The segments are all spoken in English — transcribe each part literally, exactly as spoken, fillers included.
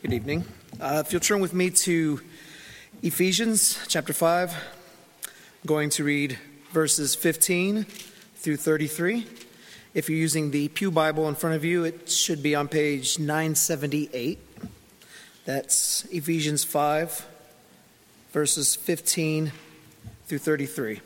Good evening. Uh, if you'll turn with me to Ephesians chapter five, I'm going to read verses fifteen through thirty-three. If you're using the Pew Bible in front of you, it should be on page nine seventy-eight. That's Ephesians five, verses fifteen through thirty-three.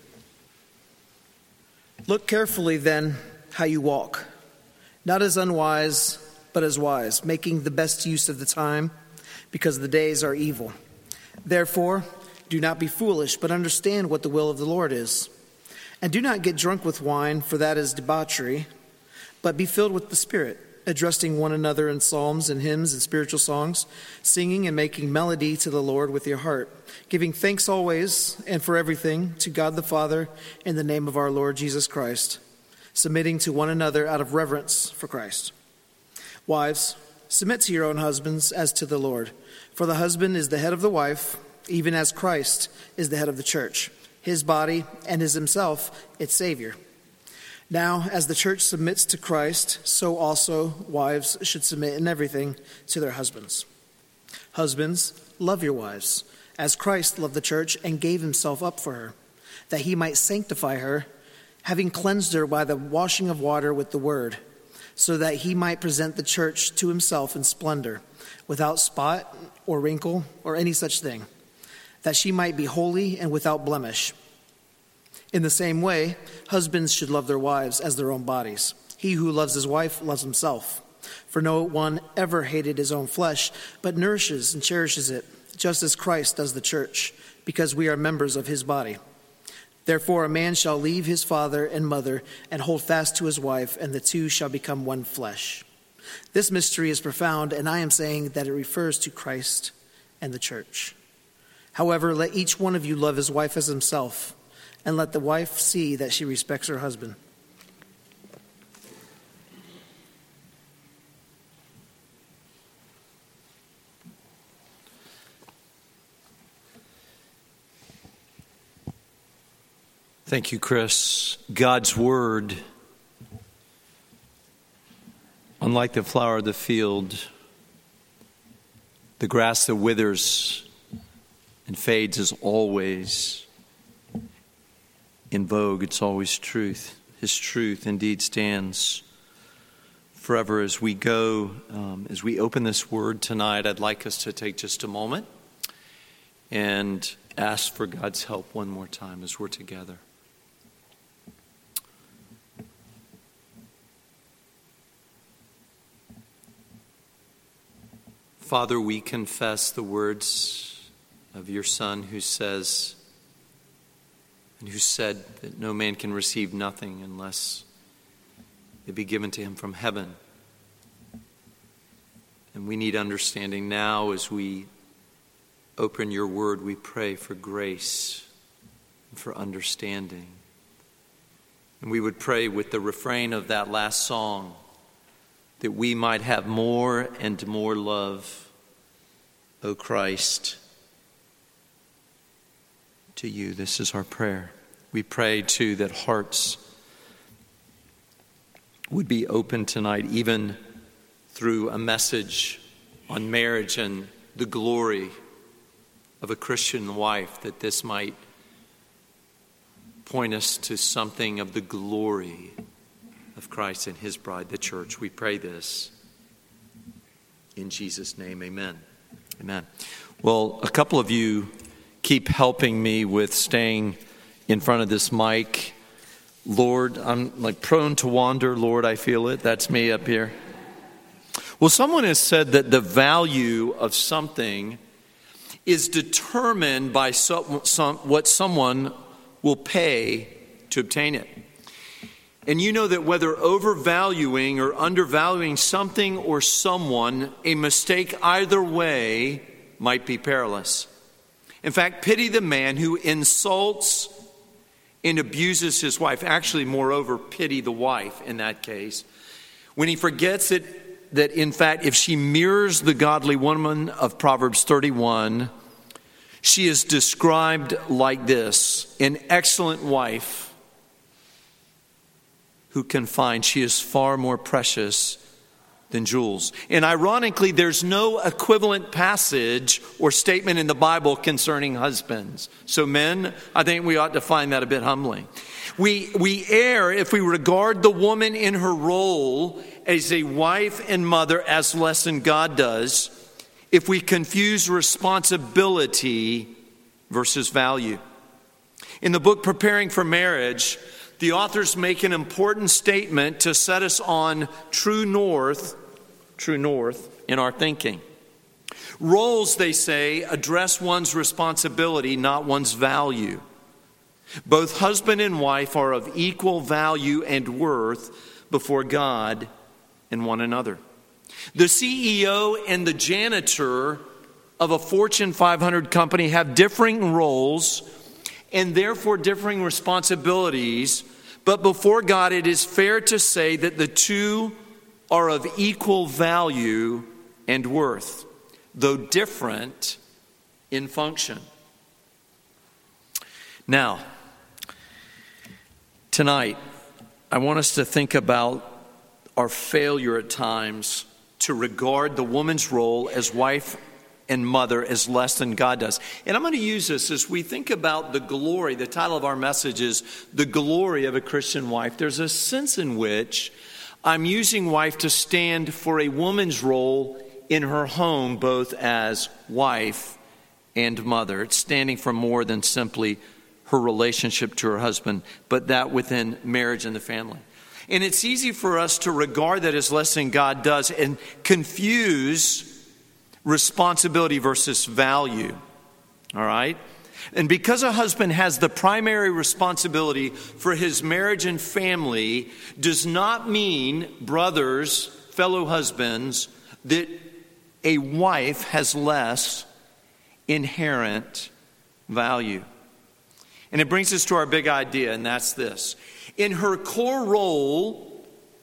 Look carefully then how you walk, not as unwise, but as wise, making the best use of the time, because the days are evil. Therefore, do not be foolish, but understand what the will of the Lord is. And do not get drunk with wine, for that is debauchery, but be filled with the Spirit, addressing one another in psalms and hymns and spiritual songs, singing and making melody to the Lord with your heart, giving thanks always and for everything to God the Father in the name of our Lord Jesus Christ, submitting to one another out of reverence for Christ. Wives, submit to your own husbands as to the Lord. For the husband is the head of the wife, even as Christ is the head of the church, his body, and is himself its Savior. Now, as the church submits to Christ, so also wives should submit in everything to their husbands. Husbands, love your wives, as Christ loved the church and gave himself up for her, that he might sanctify her, having cleansed her by the washing of water with the word, so that he might present the church to himself in splendor, without spot or wrinkle or any such thing, that she might be holy and without blemish. In the same way, husbands should love their wives as their own bodies. He who loves his wife loves himself. For no one ever hated his own flesh, but nourishes and cherishes it, just as Christ does the church, because we are members of his body. Therefore, a man shall leave his father and mother and hold fast to his wife, and the two shall become one flesh. This mystery is profound, and I am saying that it refers to Christ and the church. However, let each one of you love his wife as himself, and let the wife see that she respects her husband. Thank you, Chris. God's word, unlike the flower of the field, the grass that withers and fades is always in vogue. It's always truth. His truth indeed stands forever. As we go, um, as we open this word tonight, I'd like us to take just a moment and ask for God's help one more time as we're together. Father, we confess the words of your Son who says, and who said that no man can receive nothing unless it be given to him from heaven. And we need understanding now as we open your word. We pray for grace and for understanding. And we would pray with the refrain of that last song, that we might have more and more love, O Christ, to you. This is our prayer. We pray, too, that hearts would be open tonight, even through a message on marriage and the glory of a Christian wife, that this might point us to something of the glory of Christ and his bride, the church. We pray this in Jesus' name. Amen. Amen. Well, a couple of you keep helping me with staying in front of this mic. Lord, I'm like prone to wander. Lord, I feel it. That's me up here. Well, someone has said that the value of something is determined by some, some, what someone will pay to obtain it. And you know that whether overvaluing or undervaluing something or someone, a mistake either way might be perilous. In fact, pity the man who insults and abuses his wife. Actually, moreover, pity the wife in that case, when he forgets it, that in fact, if she mirrors the godly woman of Proverbs thirty-one, she is described like this: an excellent wife who can find she is far more precious than jewels. And ironically, there's no equivalent passage or statement in the Bible concerning husbands. So men, I think we ought to find that a bit humbling. We, we err if we regard the woman in her role as a wife and mother as less than God does, if we confuse responsibility versus value. In the book Preparing for Marriage, the authors make an important statement to set us on true north, true north in our thinking. Roles, they say, address one's responsibility, not one's value. Both husband and wife are of equal value and worth before God and one another. The C E O and the janitor of a Fortune five hundred company have differing roles and therefore differing responsibilities, but before God it is fair to say that the two are of equal value and worth, though different in function. Now, tonight, I want us to think about our failure at times to regard the woman's role as wife and mother as less than God does. And I'm going to use this as we think about the glory. The title of our message is The Glory of a Christian Wife. There's a sense in which I'm using wife to stand for a woman's role in her home, both as wife and mother. It's standing for more than simply her relationship to her husband, but that within marriage and the family. And it's easy for us to regard that as less than God does and confuse responsibility versus value. All right? And because a husband has the primary responsibility for his marriage and family does not mean, brothers, fellow husbands, that a wife has less inherent value. And it brings us to our big idea, and that's this. In her core role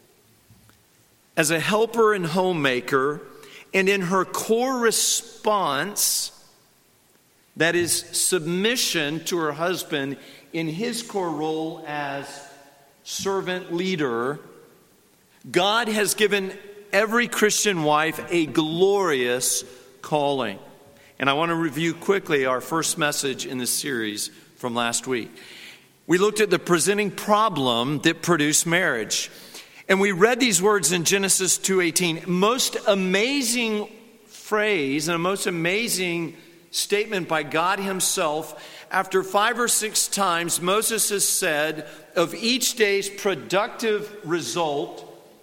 as a helper and homemaker, and in her core response, that is submission to her husband in his core role as servant leader, God has given every Christian wife a glorious calling. And I want to review quickly our first message in this series from last week. We looked at the presenting problem that produced marriage. And we read these words in Genesis two eighteen. Most amazing phrase and a most amazing statement by God himself. After five or six times, Moses has said of each day's productive result,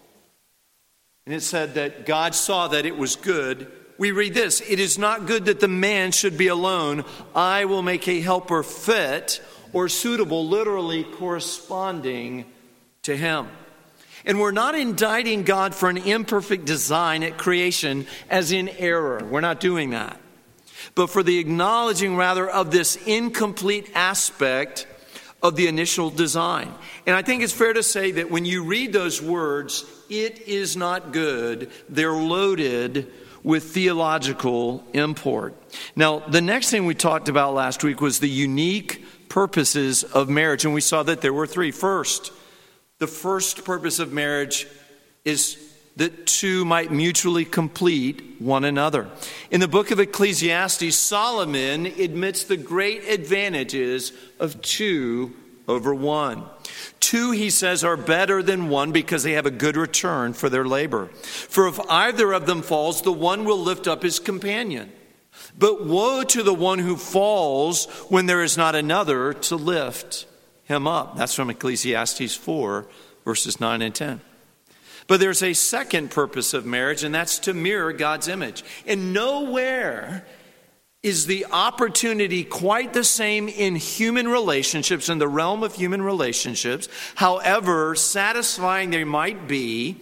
and it said that God saw that it was good. We read this, it is not good that the man should be alone. I will make a helper fit or suitable, literally corresponding to him. And we're not indicting God for an imperfect design at creation as in error. We're not doing that. But for the acknowledging rather of this incomplete aspect of the initial design. And I think it's fair to say that when you read those words, it is not good, they're loaded with theological import. Now, the next thing we talked about last week was the unique purposes of marriage. And we saw that there were three. First, the first purpose of marriage is that two might mutually complete one another. In the book of Ecclesiastes, Solomon admits the great advantages of two over one. Two, he says, are better than one because they have a good return for their labor. For if either of them falls, the one will lift up his companion. But woe to the one who falls when there is not another to lift him up. That's from Ecclesiastes four, verses nine and ten. But there's a second purpose of marriage, and that's to mirror God's image. And nowhere is the opportunity quite the same in human relationships, in the realm of human relationships, however satisfying they might be.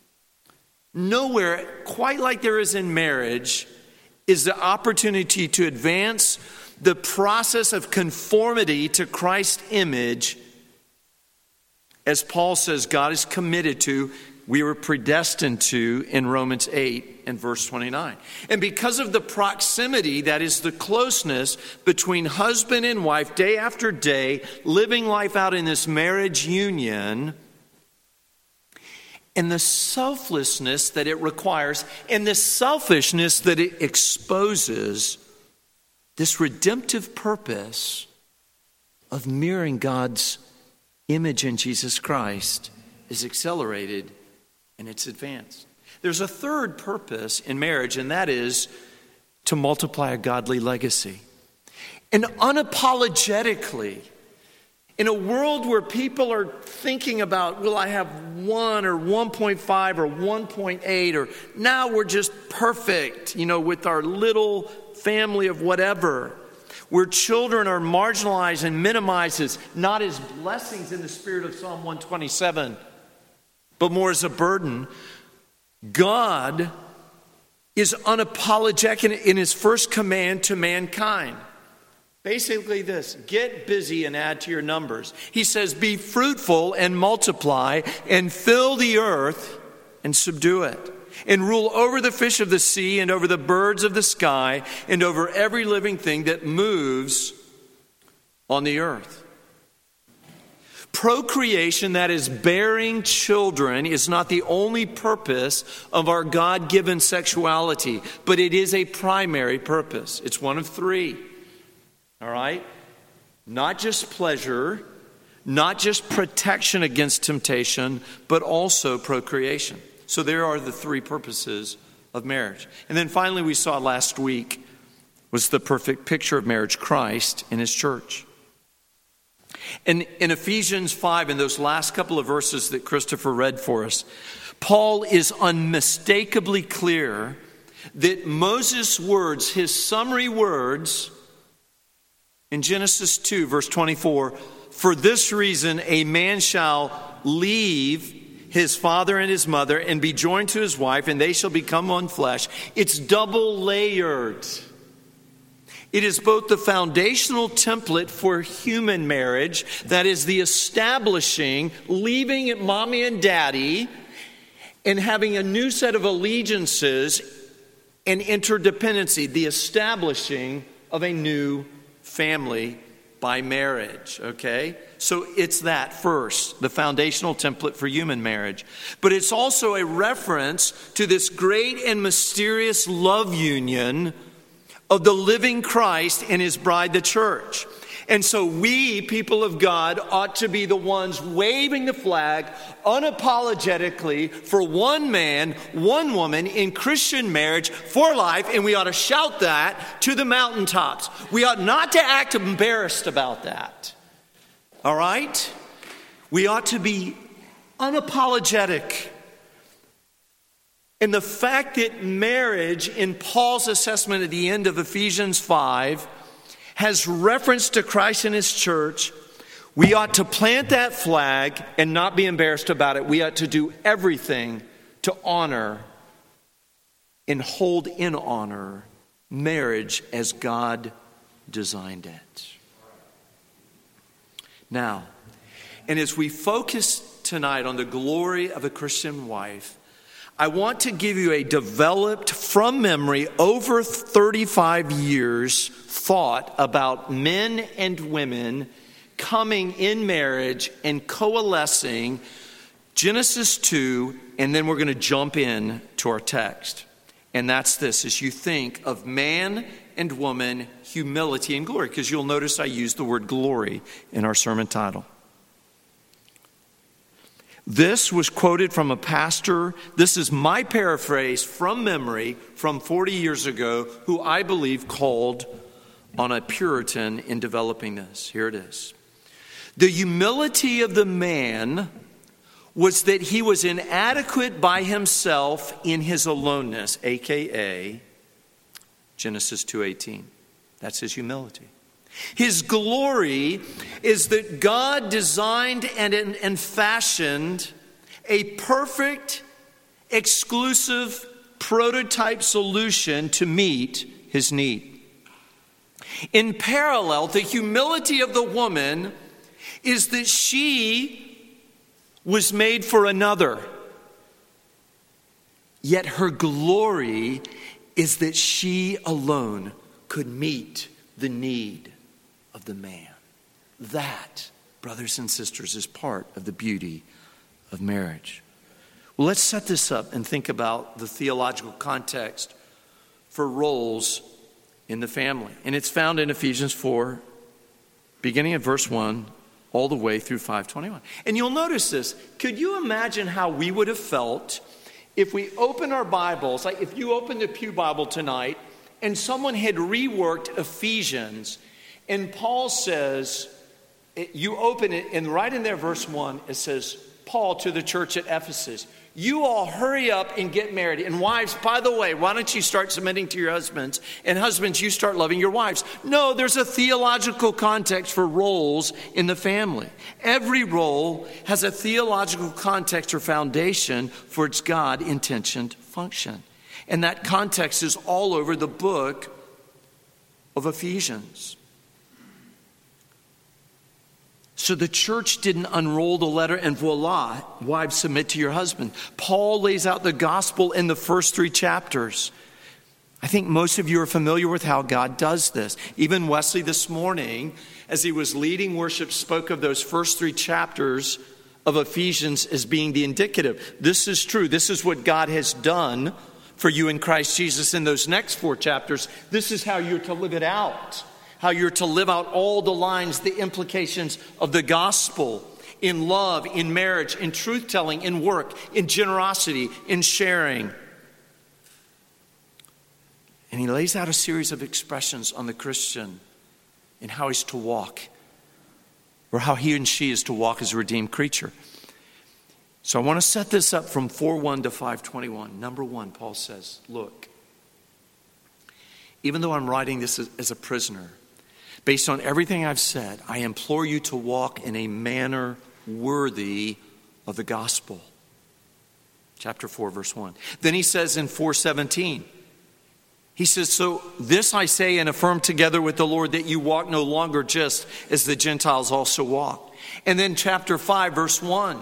Nowhere, quite like there is in marriage, is the opportunity to advance the process of conformity to Christ's image, as Paul says God is committed to, we were predestined to in Romans eight and verse twenty-nine. And because of the proximity, that is the closeness between husband and wife day after day, living life out in this marriage union, and the selflessness that it requires, and the selfishness that it exposes, this redemptive purpose of mirroring God's image in Jesus Christ is accelerated and it's advanced. There's a third purpose in marriage, and that is to multiply a godly legacy. And unapologetically, in a world where people are thinking about, will I have one or one point five or one point eight, or now we're just perfect, you know, with our little family of whatever, where children are marginalized and minimized as not as blessings in the spirit of Psalm one twenty-seven, but more as a burden. God is unapologetic in his first command to mankind. Basically this: get busy and add to your numbers. He says, be fruitful and multiply and fill the earth and subdue it, and rule over the fish of the sea and over the birds of the sky and over every living thing that moves on the earth. Procreation, that is bearing children, is not the only purpose of our God-given sexuality, but it is a primary purpose. It's one of three. All right? Not just pleasure, not just protection against temptation, but also procreation. So there are the three purposes of marriage. And then finally, we saw last week was the perfect picture of marriage, Christ and his church. And in Ephesians five, in those last couple of verses that Christopher read for us, Paul is unmistakably clear that Moses' words, his summary words, in Genesis two, verse twenty-four, for this reason a man shall leave his father and his mother and be joined to his wife, and they shall become one flesh. It's double layered. It is both the foundational template for human marriage, that is the establishing, leaving at mommy and daddy, and having a new set of allegiances and interdependency, the establishing of a new family by marriage, okay? So it's that first, the foundational template for human marriage. But it's also a reference to this great and mysterious love union of the living Christ and his bride, the church. And so we, people of God, ought to be the ones waving the flag unapologetically for one man, one woman in Christian marriage for life, and we ought to shout that to the mountaintops. We ought not to act embarrassed about that. All right? We ought to be unapologetic. And the fact that marriage, in Paul's assessment at the end of Ephesians five, has reference to Christ and his church, we ought to plant that flag and not be embarrassed about it. We ought to do everything to honor and hold in honor marriage as God designed it. Now, and as we focus tonight on the glory of a Christian wife, I want to give you a developed, from memory, over thirty-five years thought about men and women coming in marriage and coalescing, Genesis two, and then we're going to jump in to our text. And that's this: as you think of man and woman, humility and glory, because you'll notice I use the word glory in our sermon title. This was quoted from a pastor. This is my paraphrase from memory from forty years ago, who I believe called on a Puritan in developing this. Here it is. The humility of the man was that he was inadequate by himself in his aloneness, a k a. Genesis two eighteen. That's his humility. His glory is that God designed and, and fashioned a perfect, exclusive prototype solution to meet his need. In parallel, the humility of the woman is that she was made for another. Yet her glory is that she alone could meet the need of the man. That, brothers and sisters, is part of the beauty of marriage. Well, let's set this up and think about the theological context for roles in the family. And it's found in Ephesians four, beginning at verse one, all the way through five twenty-one. And you'll notice this. Could you imagine how we would have felt if we opened our Bibles, like if you opened the Pew Bible tonight and someone had reworked Ephesians, and Paul says, you open it, and right in there, verse one, it says, Paul to the church at Ephesus, you all hurry up and get married. And wives, by the way, why don't you start submitting to your husbands? And husbands, you start loving your wives. No, there's a theological context for roles in the family. Every role has a theological context or foundation for its God-intentioned function. And that context is all over the book of Ephesians. So the church didn't unroll the letter and voila, wives, submit to your husband. Paul lays out the gospel in the first three chapters. I think most of you are familiar with how God does this. Even Wesley this morning, as he was leading worship, spoke of those first three chapters of Ephesians as being the indicative. This is true. This is what God has done for you in Christ Jesus. In those next four chapters, this is how you're to live it out. How you're to live out all the lines, the implications of the gospel in love, in marriage, in truth-telling, in work, in generosity, in sharing. And he lays out a series of expressions on the Christian in how he's to walk, or how he and she is to walk as a redeemed creature. So I want to set this up from four one to five twenty-one. Number one, Paul says, look, even though I'm writing this as, as a prisoner, based on everything I've said, I implore you to walk in a manner worthy of the gospel. Chapter four, verse one. Then he says in four seventeen, he says, so this I say and affirm together with the Lord, that you walk no longer just as the Gentiles also walk. And then chapter five, verse one.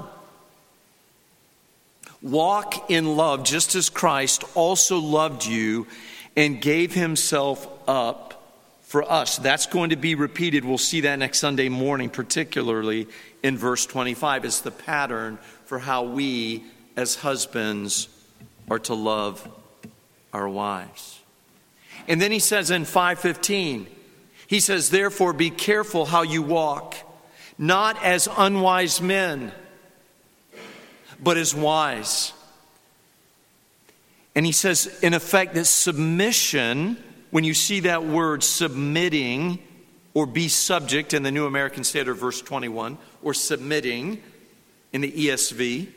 Walk in love just as Christ also loved you and gave himself up for us. That's going to be repeated. We'll see that next Sunday morning, particularly in verse twenty-five, as the pattern for how we as husbands are to love our wives. And then he says in five fifteen, he says, therefore be careful how you walk, not as unwise men, but as wise. And he says, in effect, that submission, when you see that word submitting or be subject in the New American Standard, verse twenty-one, or submitting in the E S V,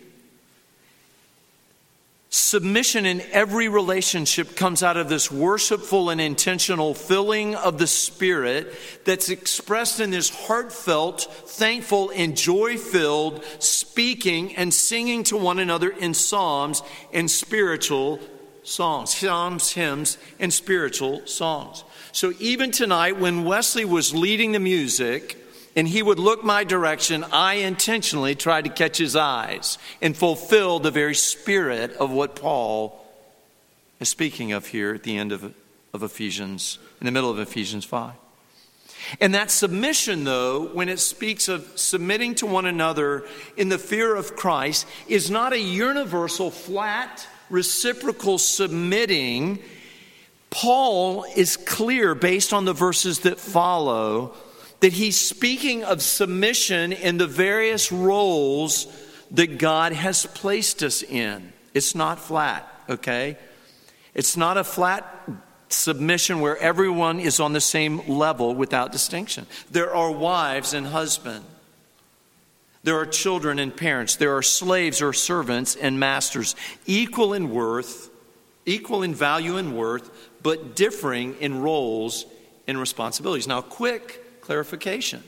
submission in every relationship comes out of this worshipful and intentional filling of the Spirit that's expressed in this heartfelt, thankful, and joy-filled speaking and singing to one another in psalms and spiritual songs, psalms, hymns, and spiritual songs. So even tonight, when Wesley was leading the music and he would look my direction, I intentionally tried to catch his eyes and fulfill the very spirit of what Paul is speaking of here at the end of, of Ephesians, in the middle of Ephesians five. And that submission, though, when it speaks of submitting to one another in the fear of Christ, is not a universal, flat, reciprocal submitting. Paul is clear, based on the verses that follow, that he's speaking of submission in the various roles that God has placed us in. It's not flat, okay? It's not a flat submission where everyone is on the same level without distinction. There are wives and husbands. There are children and parents. There are slaves or servants and masters, equal in worth, equal in value and worth, but differing in roles and responsibilities. Now, quick clarification.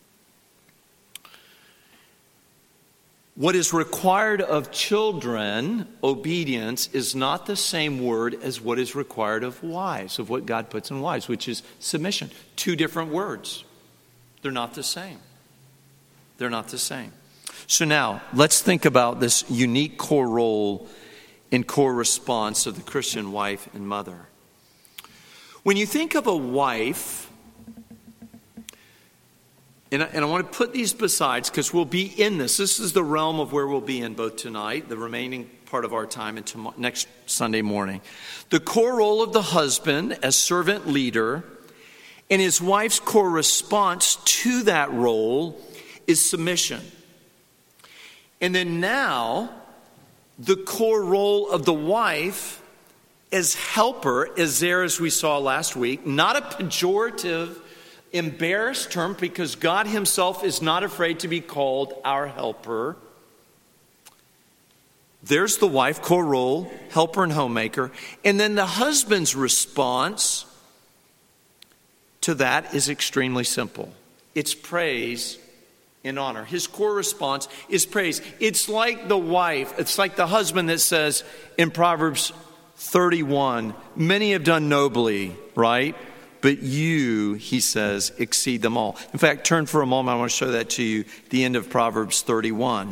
What is required of children, obedience, is not the same word as what is required of wives, of what God puts in wives, which is submission. Two different words. They're not the same. They're not the same. So now, let's think about this unique core role and core response of the Christian wife and mother. When you think of a wife, And I, and I want to put these besides because we'll be in this. This is the realm of where we'll be in both tonight, the remaining part of our time, and tomorrow, next Sunday morning. The core role of the husband as servant leader and his wife's core response to that role is submission. And then now, the core role of the wife as helper is there, as we saw last week, not a pejorative, embarrassed term, because God himself is not afraid to be called our helper. There's the wife, core role, helper and homemaker. And then the husband's response to that is extremely simple. It's praise and honor. His core response is praise. It's like the wife, it's like the husband that says in Proverbs thirty-one, many have done nobly, right? But you, he says, exceed them all. In fact, turn for a moment. I want to show that to you. The end of Proverbs thirty-one.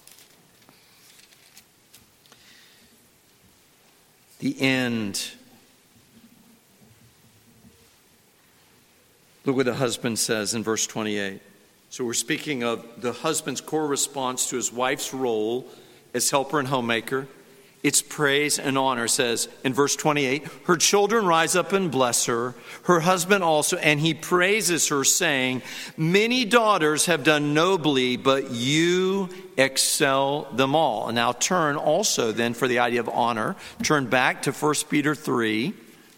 The end. Look what the husband says in verse twenty-eight. So we're speaking of the husband's core response to his wife's role as helper and homemaker. It's praise and honor. It says in verse twenty-eight, her children rise up and bless her, her husband also, and he praises her, saying, many daughters have done nobly, but you excel them all. And now turn also then for the idea of honor. Turn back to First Peter three.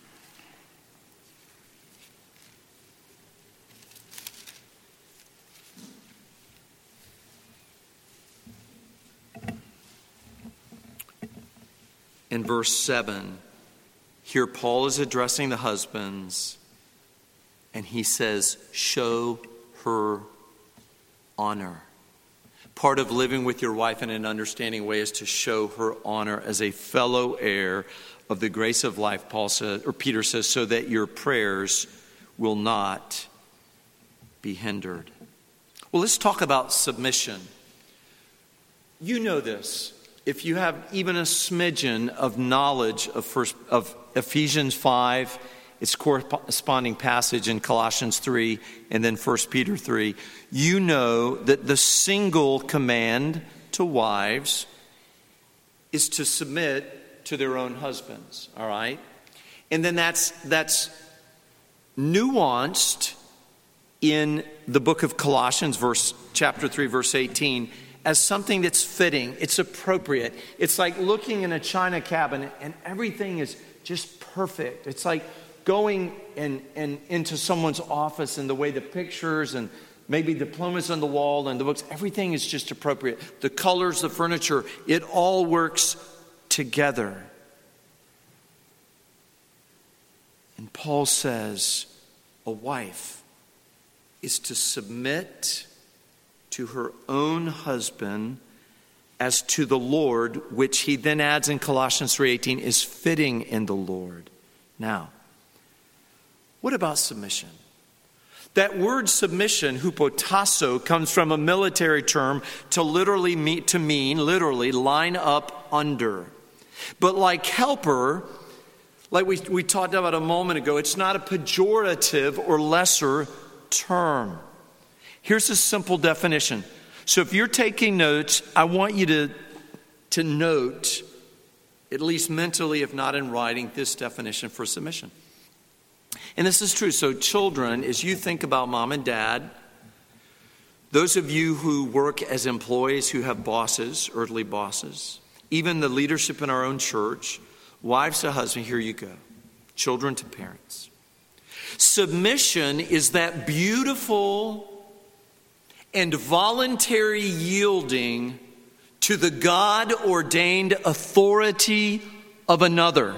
In verse seven, here Paul is addressing the husbands, and he says, show her honor. Part of living with your wife in an understanding way is to show her honor as a fellow heir of the grace of life, Paul says, or Peter says, so that your prayers will not be hindered. Well, let's talk about submission. You know this. If you have even a smidgen of knowledge of first of Ephesians five, its corresponding passage in Colossians three, and then First Peter three, you know that the single command to wives is to submit to their own husbands, all right? And then that's that's nuanced in the book of Colossians, verse chapter three, verse eighteen, as something that's fitting, it's appropriate. It's like looking in a china cabinet and everything is just perfect. It's like going and and into someone's office and the way the pictures and maybe diplomas on the wall and the books, everything is just appropriate. The colors, the furniture, it all works together. And Paul says a wife is to submit to her own husband as to the Lord, which he then adds in Colossians three eighteen is fitting in the Lord. Now, what about submission? That word submission, hupotasso, comes from a military term to literally mean, to mean, literally, line up under. But like helper, like we, we talked about a moment ago, it's not a pejorative or lesser term. Here's a simple definition. So if you're taking notes, I want you to, to note, at least mentally, if not in writing, this definition for submission. And this is true. So children, as you think about mom and dad, those of you who work as employees who have bosses, earthly bosses, even the leadership in our own church, wives to husbands, here you go. Children to parents. Submission is that beautiful and voluntary yielding to the God-ordained authority of another,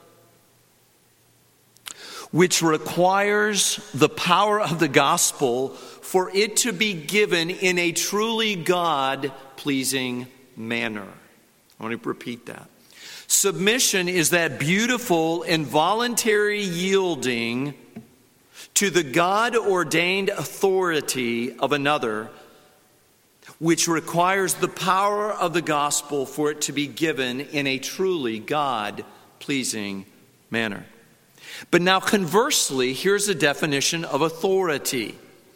which requires the power of the gospel for it to be given in a truly God-pleasing manner. I want to repeat that. Submission is that beautiful and voluntary yielding to the God-ordained authority of another, which requires the power of the gospel for it to be given in a truly God-pleasing manner. But now conversely, here's a definition of authority.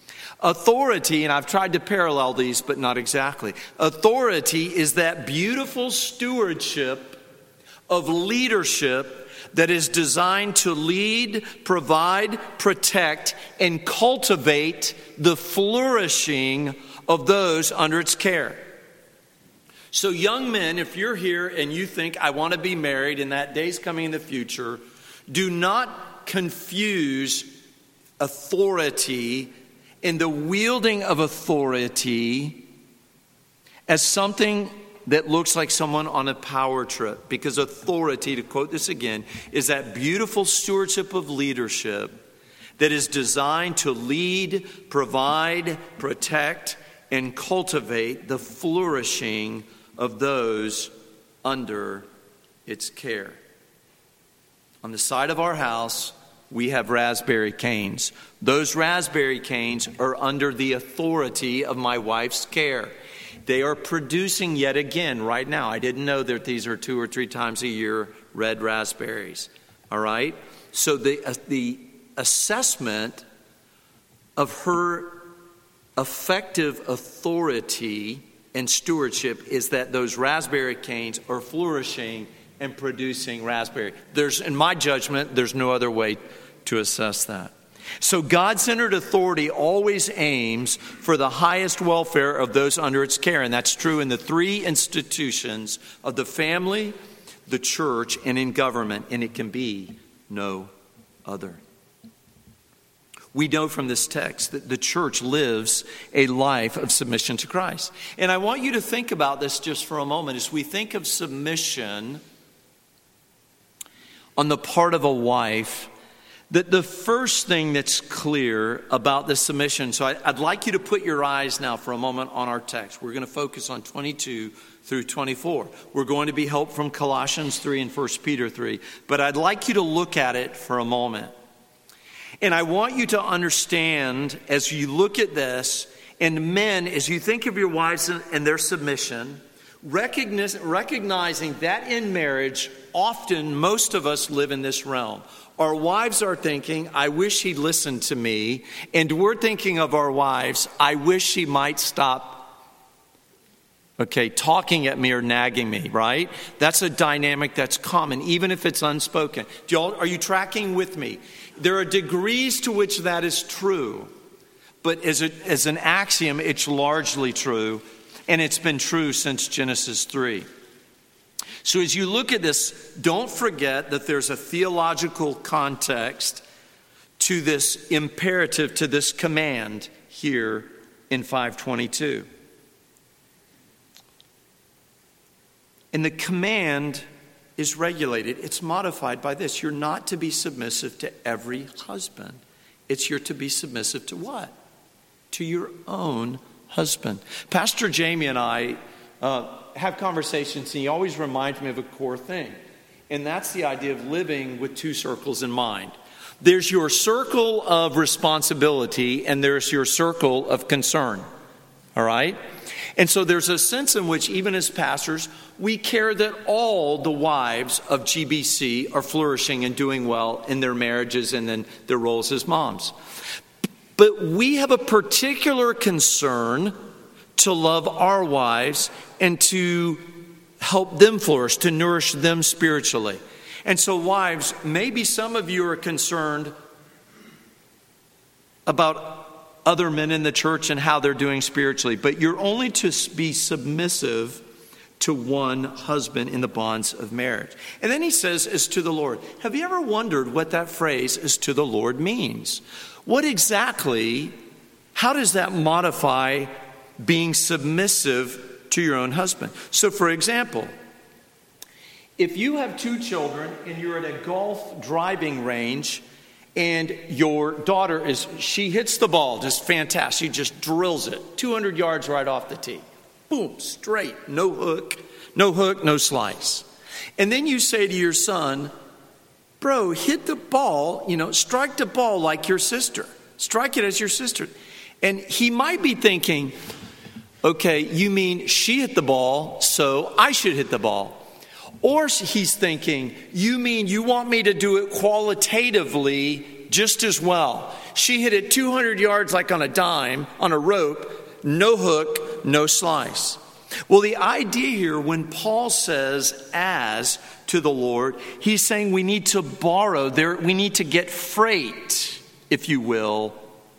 Authority, and I've tried to parallel these, but not exactly. Authority is that beautiful stewardship of leadership that is designed to lead, provide, protect, and cultivate the flourishing of those under its care. So young men, if you're here and you think, I want to be married and that day's coming in the future, do not confuse authority and the wielding of authority as something that looks like someone on a power trip. Because authority, to quote this again, is that beautiful stewardship of leadership that is designed to lead, provide, protect, and cultivate the flourishing of those under its care. On the side of our house, we have raspberry canes. Those raspberry canes are under the authority of my wife's care. They are producing yet again right now. I didn't know that these are two or three times a year red raspberries. All right? So the, uh, the assessment of her effective authority and stewardship is that those raspberry canes are flourishing and producing raspberry. There's, in my judgment, there's no other way to assess that. So God-centered authority always aims for the highest welfare of those under its care. And that's true in the three institutions of the family, the church, and in government. And it can be no other. We know from this text that the church lives a life of submission to Christ. And I want you to think about this just for a moment. As we think of submission on the part of a wife, that the first thing that's clear about the submission, so I, I'd like you to put your eyes now for a moment on our text. We're going to focus on twenty-two through twenty-four. We're going to be helped from Colossians three and First Peter three. But I'd like you to look at it for a moment. And I want you to understand as you look at this, and men, as you think of your wives and their submission, recognize, recognizing that in marriage, often most of us live in this realm. Our wives are thinking, I wish he'd listen to me. And we're thinking of our wives, I wish she might stop, okay, talking at me or nagging me, right? That's a dynamic that's common, even if it's unspoken. Do y'all, are you tracking with me? There are degrees to which that is true. But as, a, as an axiom, it's largely true. And it's been true since Genesis three. So as you look at this, don't forget that there's a theological context to this imperative, to this command here in five twenty-two. And the command is regulated. It's modified by this. You're not to be submissive to every husband. It's you're to be submissive to what? To your own husband. Pastor Jamie and I uh, have conversations, and he always reminds me of a core thing. And that's the idea of living with two circles in mind. There's your circle of responsibility, and there's your circle of concern. All right? And so there's a sense in which, even as pastors, we care that all the wives of G B C are flourishing and doing well in their marriages and in their roles as moms. But we have a particular concern to love our wives and to help them flourish, to nourish them spiritually. And so, wives, maybe some of you are concerned about other men in the church and how they're doing spiritually, but you're only to be submissive to one husband in the bonds of marriage. And then he says, as to the Lord. Have you ever wondered what that phrase, as to the Lord, means? What exactly, how does that modify being submissive to your own husband? So, for example, if you have two children and you're at a golf driving range and your daughter is, she hits the ball just fantastic. She just drills it two hundred yards right off the tee. Boom, straight, no hook, no hook, no slice. And then you say to your son, bro, hit the ball, you know, strike the ball like your sister. Strike it as your sister. And he might be thinking, okay, you mean she hit the ball, so I should hit the ball. Or he's thinking, you mean you want me to do it qualitatively just as well. She hit it two hundred yards like on a dime, on a rope, no hook, no slice. Well, the idea here, when Paul says as to the Lord, he's saying we need to borrow, there, we need to get freight, if you will,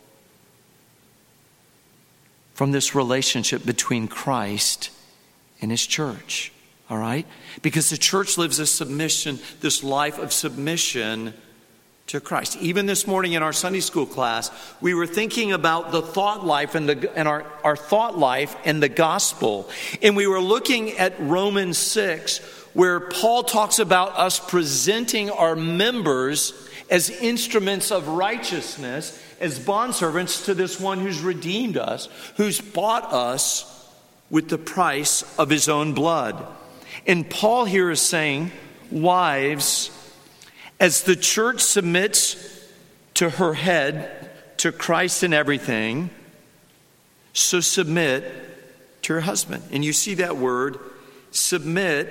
from this relationship between Christ and his church. All right? Because the church lives a submission, this life of submission to Christ. Even this morning in our Sunday school class, we were thinking about the thought life and the and our, our thought life and the gospel. And we were looking at Romans six, where Paul talks about us presenting our members as instruments of righteousness, as bondservants to this one who's redeemed us, who's bought us with the price of his own blood. And Paul here is saying, wives, as the church submits to her head, to Christ in everything, so submit to her husband. And you see that word, submit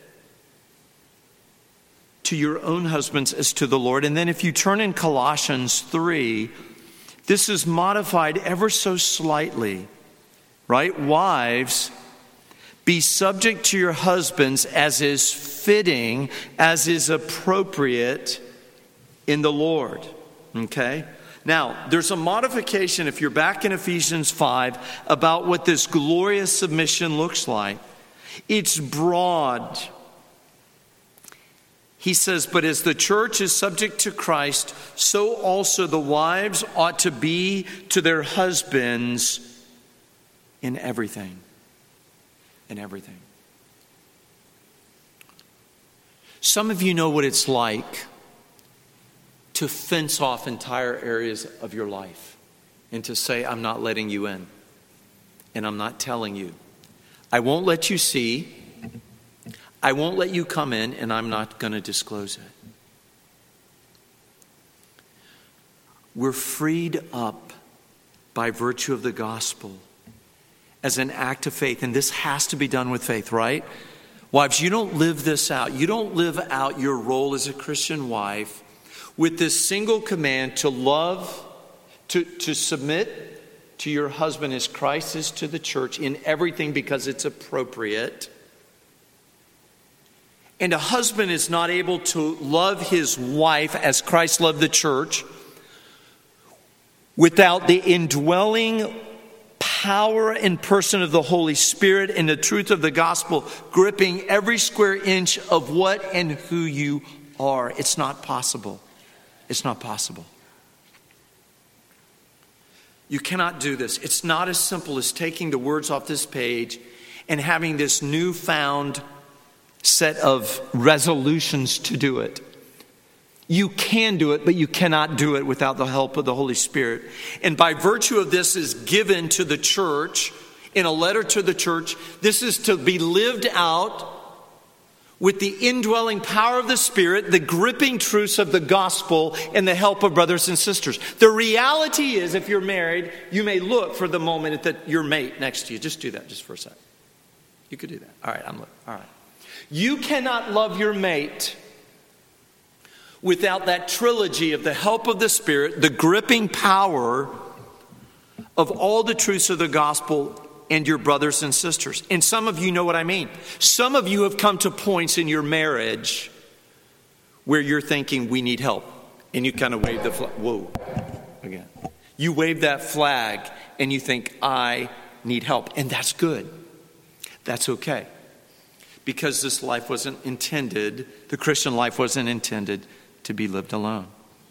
to your own husbands as to the Lord. And then if you turn in Colossians three, this is modified ever so slightly, right? Wives, be subject to your husbands as is fitting, as is appropriate in the Lord. Okay? Now, there's a modification, if you're back in Ephesians five, about what this glorious submission looks like. It's broad. He says, but as the church is subject to Christ, so also the wives ought to be to their husbands in everything. In everything. Some of you know what it's like to fence off entire areas of your life and to say, I'm not letting you in, and I'm not telling you. I won't let you see. I won't let you come in, and I'm not going to disclose it. We're freed up by virtue of the gospel as an act of faith. And this has to be done with faith, right? Wives, you don't live this out. You don't live out your role as a Christian wife with this single command to love, to, to submit to your husband as Christ is to the church in everything because it's appropriate. And a husband is not able to love his wife as Christ loved the church without the indwelling power and person of the Holy Spirit and the truth of the gospel gripping every square inch of what and who you are. It's not possible. It's not possible. You cannot do this. It's not as simple as taking the words off this page and having this newfound set of resolutions to do it. You can do it, but you cannot do it without the help of the Holy Spirit. And by virtue of this is given to the church, in a letter to the church, this is to be lived out with the indwelling power of the Spirit, the gripping truths of the gospel, and the help of brothers and sisters. The reality is, if you're married, you may look for the moment at the, your mate next to you. Just do that, just for a second. You could do that. All right, I'm looking. All right. You cannot love your mate without that trilogy of the help of the Spirit, the gripping power of all the truths of the gospel, and your brothers and sisters. And some of you know what I mean. Some of you have come to points in your marriage where you're thinking, we need help. And you kind of wave the flag. Whoa, again. You wave that flag and you think, I need help. And that's good. That's okay. Because this life wasn't intended, the Christian life wasn't intended to be lived alone.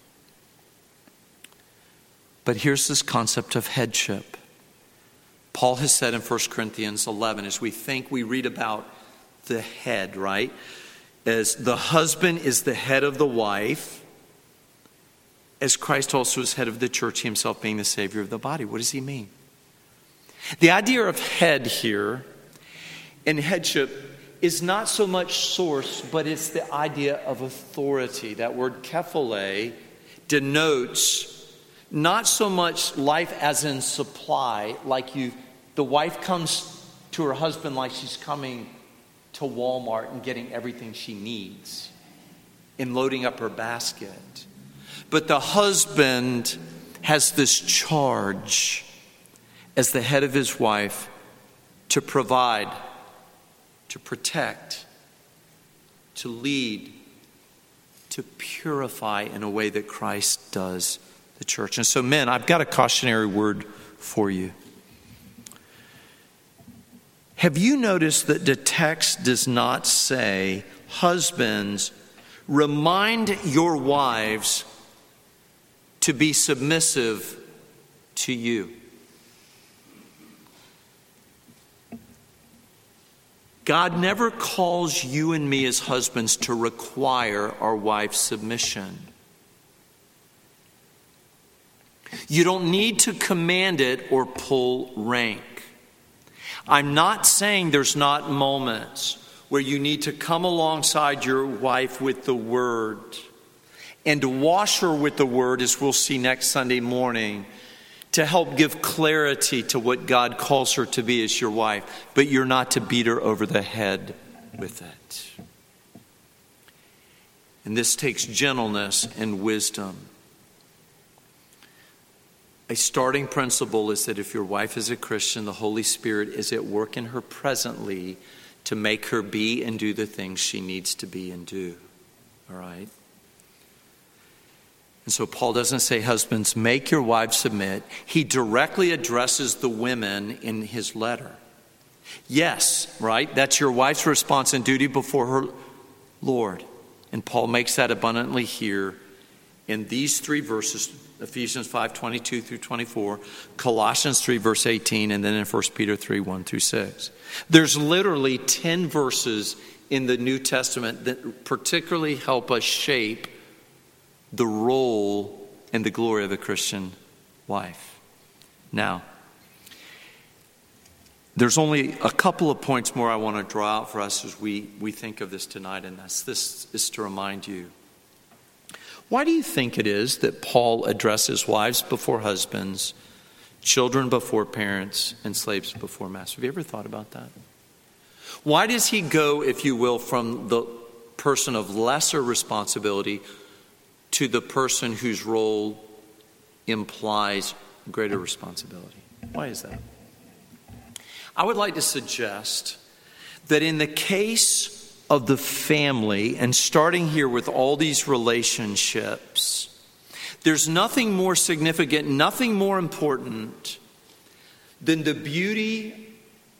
But here's this concept of headship. Paul has said in First Corinthians eleven, as we think, we read about the head, right? As the husband is the head of the wife, as Christ also is head of the church, himself being the Savior of the body. What does he mean? The idea of head here and headship is not so much source, but it's the idea of authority. That word kephale denotes not so much life as in supply, like you, the wife comes to her husband like she's coming to Walmart and getting everything she needs and loading up her basket. But the husband has this charge as the head of his wife to provide, to protect, to lead, to purify in a way that Christ does the church. And so, men, I've got a cautionary word for you. Have you noticed that the text does not say, husbands, remind your wives to be submissive to you? God never calls you and me as husbands to require our wife's submission. You don't need to command it or pull rank. I'm not saying there's not moments where you need to come alongside your wife with the word and to wash her with the word, as we'll see next Sunday morning, to help give clarity to what God calls her to be as your wife. But you're not to beat her over the head with it. And this takes gentleness and wisdom. A starting principle is that if your wife is a Christian, the Holy Spirit is at work in her presently to make her be and do the things she needs to be and do. All right? And so Paul doesn't say, husbands, make your wives submit. He directly addresses the women in his letter. Yes, right? That's your wife's response and duty before her Lord. And Paul makes that abundantly here in these three verses, Ephesians five, twenty-two through twenty-four, Colossians three, verse eighteen, and then in First Peter three, one through six. There's literally ten verses in the New Testament that particularly help us shape the role and the glory of a Christian wife. Now, there's only a couple of points more I want to draw out for us as we, we think of this tonight, and that's this is to remind you. Why do you think it is that Paul addresses wives before husbands, children before parents, and slaves before masters? Have you ever thought about that? Why does he go, if you will, from the person of lesser responsibility to the person whose role implies greater responsibility? Why is that? I would like to suggest that in the case of the family, and starting here with all these relationships, there's nothing more significant, nothing more important than the beauty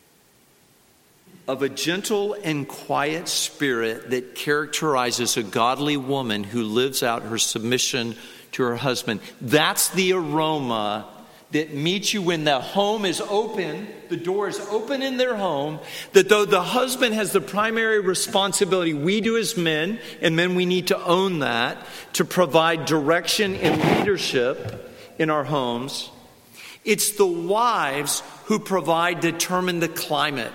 of a gentle and quiet spirit that characterizes a godly woman who lives out her submission to her husband. That's the aroma that meets you when the home is open, the door is open in their home, that though the husband has the primary responsibility, we do as men, and men we need to own that, to provide direction and leadership in our homes. It's the wives who provide, determine the climate.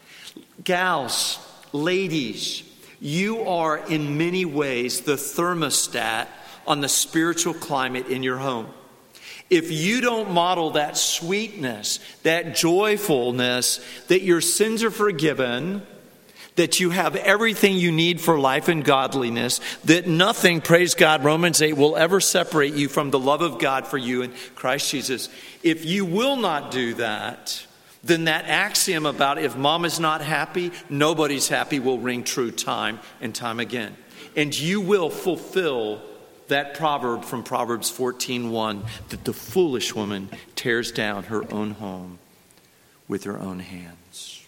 Gals, ladies, you are in many ways the thermostat on the spiritual climate in your home. If you don't model that sweetness, that joyfulness, that your sins are forgiven, that you have everything you need for life and godliness, that nothing, praise God, Romans eight, will ever separate you from the love of God for you in Christ Jesus. If you will not do that, then that axiom about if mom is not happy, nobody's happy will ring true time and time again. And you will fulfill that proverb from Proverbs fourteen one, that the foolish woman tears down her own home with her own hands.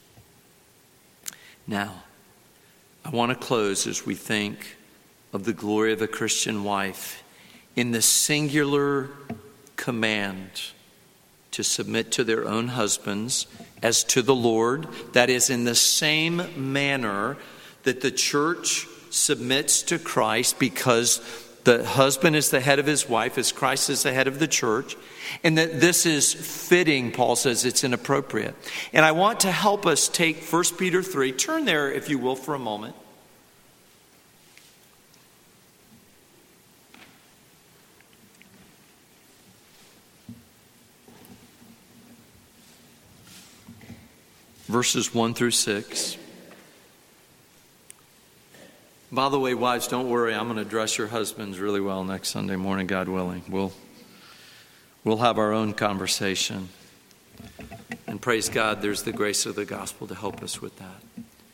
Now, I want to close as we think of the glory of a Christian wife in the singular command to submit to their own husbands as to the Lord. That is, in the same manner that the church submits to Christ, because the husband is the head of his wife, as Christ is the head of the church. And that this is fitting, Paul says it's inappropriate. And I want to help us take First Peter three. Turn there, if you will, for a moment. Verses one through six. By the way, wives, don't worry. I'm going to dress your husbands really well next Sunday morning, God willing. We'll, we'll have our own conversation. And praise God, there's the grace of the gospel to help us with that.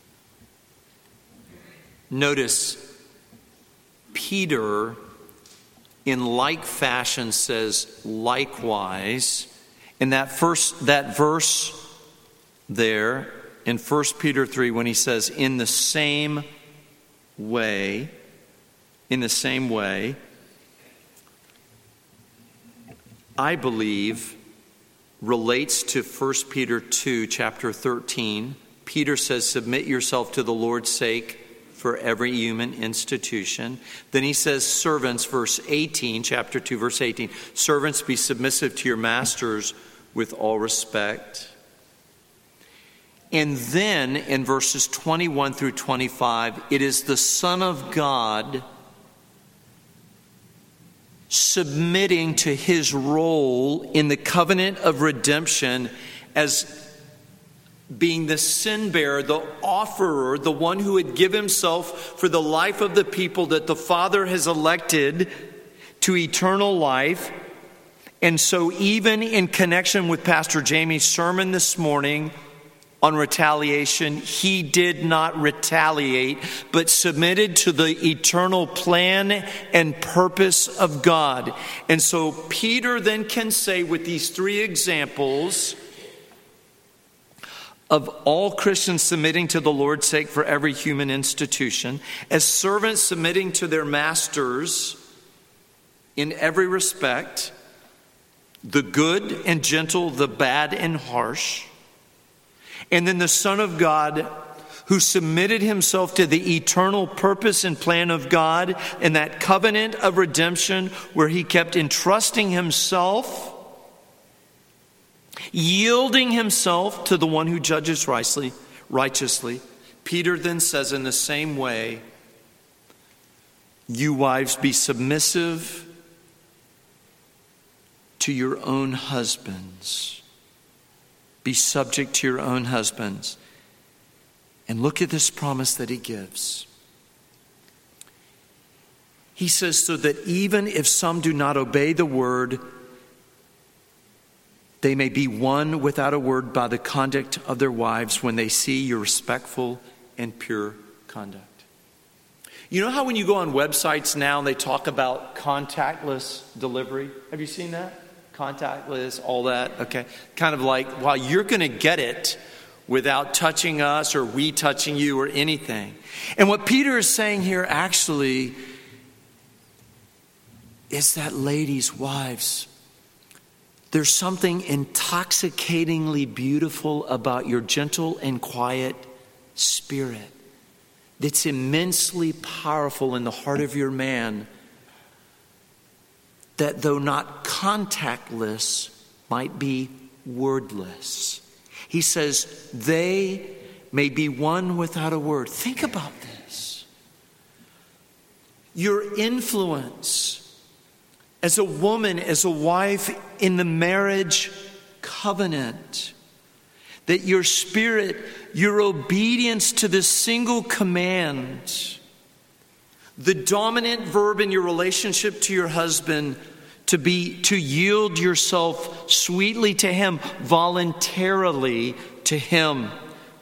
Notice, Peter, in like fashion, says likewise. In that first that verse there in First Peter three, when he says in the same way, in the same way, I believe relates to First Peter two, chapter thirteen. Peter says, submit yourself to the Lord's sake for every human institution. Then he says, servants, verse eighteen, chapter two, verse eighteen, servants, be submissive to your masters with all respect. And then in verses twenty-one through twenty-five, it is the Son of God submitting to his role in the covenant of redemption as being the sin bearer, the offerer, the one who would give himself for the life of the people that the Father has elected to eternal life. And so even in connection with Pastor Jamie's sermon this morning on retaliation, he did not retaliate, but submitted to the eternal plan and purpose of God. And so Peter then can say with these three examples of all Christians submitting to the Lord's sake for every human institution, as servants submitting to their masters in every respect, the good and gentle, the bad and harsh, and then the Son of God who submitted himself to the eternal purpose and plan of God in that covenant of redemption where he kept entrusting himself, yielding himself to the one who judges righteously. righteously. Peter then says in the same way, you wives, be submissive to your own husbands. Be subject to your own husbands. And look at this promise that he gives. He says, so that even if some do not obey the word, they may be won without a word by the conduct of their wives when they see your respectful and pure conduct. You know how when you go on websites now, they talk about contactless delivery? Have you seen that? Contactless, all that, okay. Kind of like, well, you're going to get it without touching us or we touching you or anything. And what Peter is saying here actually is that, ladies, wives, there's something intoxicatingly beautiful about your gentle and quiet spirit that's immensely powerful in the heart of your man, that though not contactless, might be wordless. He says, they may be won without a word. Think about this. Your influence as a woman, as a wife in the marriage covenant, that your spirit, your obedience to this single command, the dominant verb in your relationship to your husband, to be to yield yourself sweetly to him, voluntarily to him,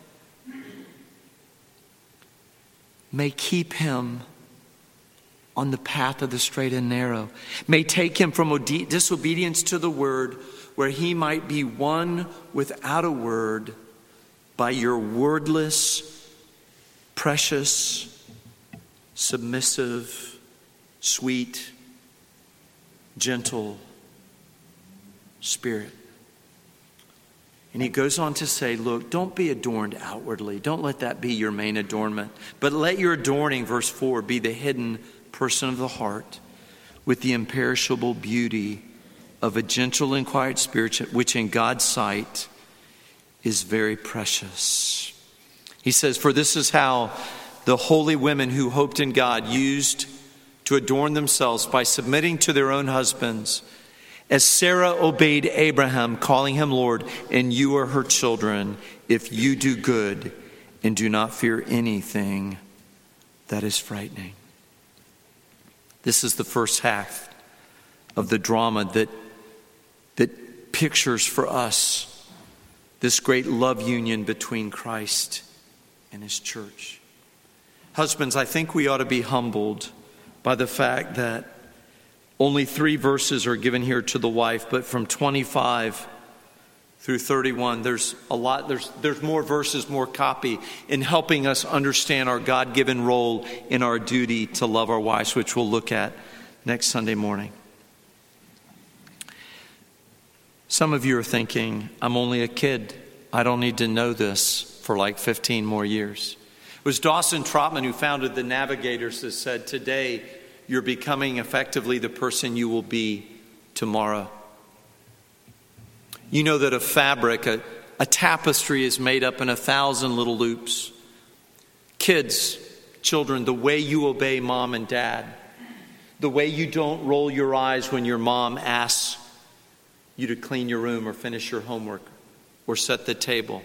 may keep him on the path of the straight and narrow, may take him from ode- disobedience to the word, where he might be won without a word by your wordless, precious, submissive, sweet, gentle spirit. And he goes on to say, look, don't be adorned outwardly. Don't let that be your main adornment. But let your adorning, verse four, be the hidden person of the heart with the imperishable beauty of a gentle and quiet spirit, which in God's sight is very precious. He says, for this is how the holy women who hoped in God used to adorn themselves, by submitting to their own husbands, as Sarah obeyed Abraham, calling him Lord, and you are her children, if you do good and do not fear anything that is frightening. This is the first half of the drama that, that pictures for us this great love union between Christ and his church. Husbands, I think we ought to be humbled by the fact that only three verses are given here to the wife, but from twenty-five through thirty-one, there's a lot, there's, there's more verses, more copy in helping us understand our God-given role in our duty to love our wives, which we'll look at next Sunday morning. Some of you are thinking, I'm only a kid. I don't need to know this for like fifteen more years. It was Dawson Trotman who founded the Navigators that said, today you're becoming effectively the person you will be tomorrow. You know that a fabric, a, a tapestry is made up in a thousand little loops. Kids, children, the way you obey mom and dad, the way you don't roll your eyes when your mom asks you to clean your room or finish your homework or set the table.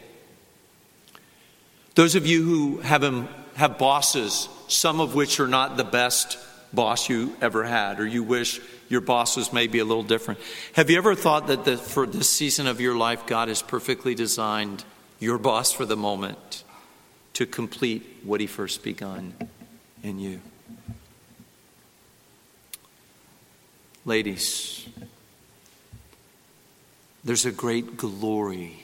Those of you who have, have bosses, some of which are not the best boss you ever had, or you wish your boss was maybe a little different. Have you ever thought that the, for this season of your life, God has perfectly designed your boss for the moment to complete what he first begun in you? Ladies, there's a great glory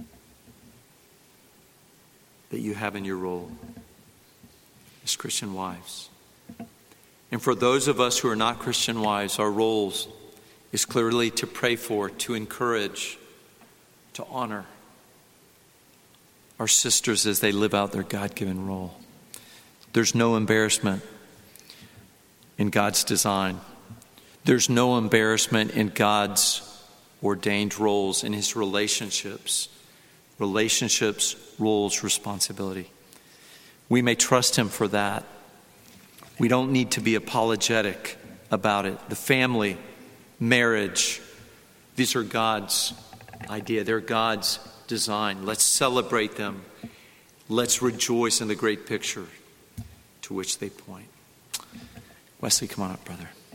that you have in your role as Christian wives. And for those of us who are not Christian wives, our roles is clearly to pray for, to encourage, to honor our sisters as they live out their God-given role. There's no embarrassment in God's design. There's no embarrassment in God's ordained roles in his relationships. Relationships, roles, responsibility. We may trust him for that. We don't need to be apologetic about it. The family, marriage, these are God's idea. They're God's design. Let's celebrate them. Let's rejoice in the great picture to which they point. Wesley, come on up, brother.